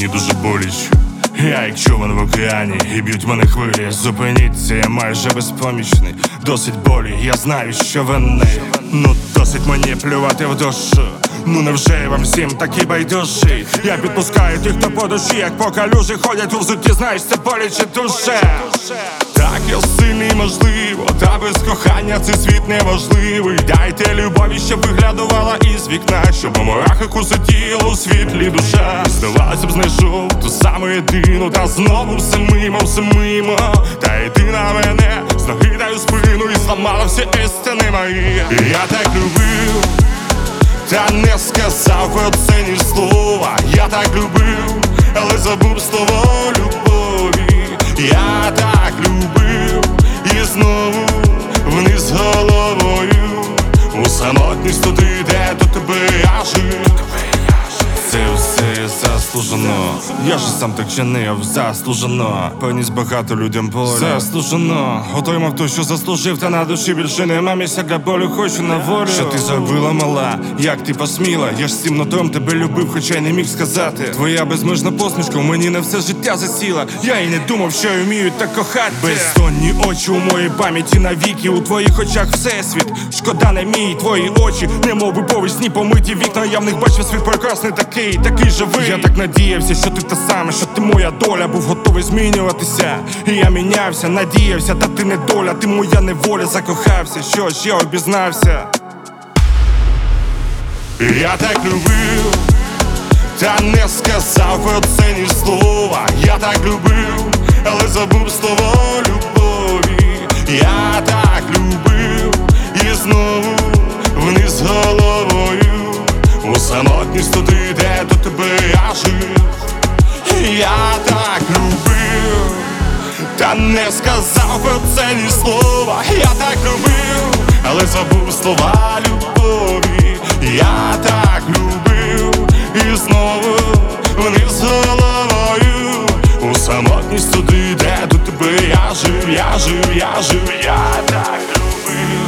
мені дуже боляче. Я як човен в океані, і б'ють мене хвилі. Зупиніться, я майже безпомічний. Досить болі, я знаю, що винний. Ну досить мені плювати в душу. Ну невже вам всім такі байдужі? Я підпускаю тих, хто по душі, як по калюжі ходять у взутті, знаєш, це боляче душе. Так я сильний, можливо, та без кохання цей світ неможливий. Дайте любові, щоб виглядувала із вікна, щоб у мурахах усиділа у світлі душа. Здавалося б, знайшов ту саму єдину, та знову все мимо. Та йди на мене, з ноги даю спину, і зламала всі істини мої. Я так любив, та не сказав про це ні слова. Я так любив, але забув слово любові. Я так любив, і знову вниз головою, у самотність туди, де до тебе я жив. Це все заслужено, я ж сам так чинив, заслужено. Поніс багато людям болю, заслужено. Отримав то, що заслужив, та на душі більше нема місця для болю, хочу на волю. Що ти зробила, мала, як ти посміла? Я ж всім нутром тебе любив, хоча й не міг сказати. Твоя безмежна посмішка в мені на все життя засіла. Я й не думав, що я вмію так кохати. Бездонні очі у моїй пам'яті навіки, у твоїх очах всесвіт. Шкода не мій, твої очі, немов би по весні помиті вікна. Я в них бачив світ прекрасний такий живий. Я так надіявся, що ти та сама, що ти моя доля. Був готовий змінюватися, і я мінявся, надіявся, та ти не доля, ти моя неволя. Закохався, що ж я обізнався. Я так любив, та не сказав про це ні слова. Я так любив, але забув слово любові. Я так любив, і знову вниз головою, у самотність туди, де до тебе я жив. Я так любив, та не сказав про це ні слова. Я так любив, але забув слова любові. Я так любив, і знову вниз головою, у самотність туди, де до тебе я жив. Я так любив.